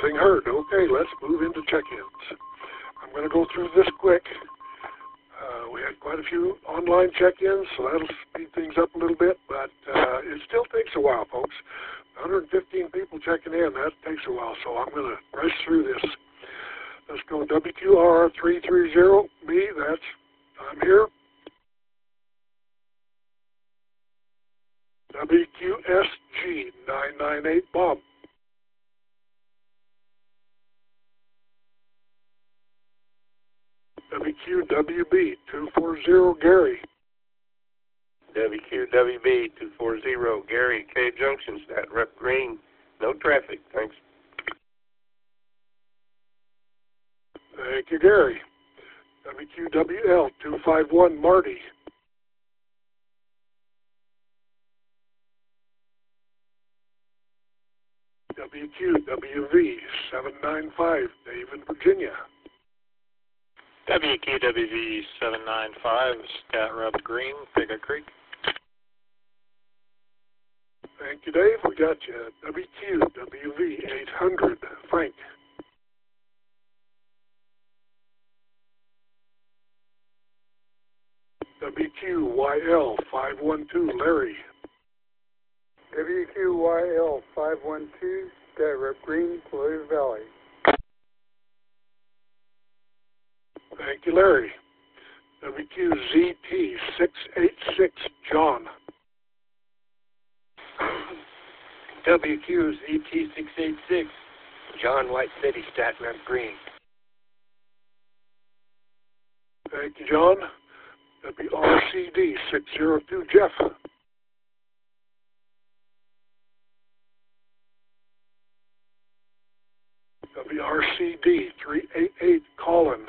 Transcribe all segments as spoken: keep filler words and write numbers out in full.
Nothing heard. Okay, let's move into check-ins. I'm going to go through this quick. Uh, we had quite a few online check-ins, so that'll speed things up a little bit, but uh, it still takes a while, folks. one hundred fifteen people checking in, that takes a while, so I'm going to rush through this. Let's go W Q R R three three zero, me, that's, I'm here. W Q S G nine nine eight, Bob. W Q W B two four zero, Gary. W Q W B two four zero, Gary, K Junction, Stat Rep Green. No traffic, thanks. Thank you, Gary. W Q W L two five one, Marty. W Q W V seven nine five, Dave in Virginia. W Q W V seven nine five, Stat Rep Green, Pigga Creek. Thank you, Dave. We got you. W Q W V eight hundred, Frank. W Q Y L five one two, Larry. W Q Y L five one two, Stat Rep Green, Clovis Valley. Thank you, Larry. W Q Z T six eight six, John. W Q Z T six eight six, John, White City, Stat Rep Green. Thank you, John. W R C D six zero two, Jeff. W R C D three eight eight, Colin.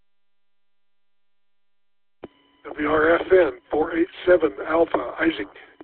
W R F N four eight seven, Alpha, Isaac.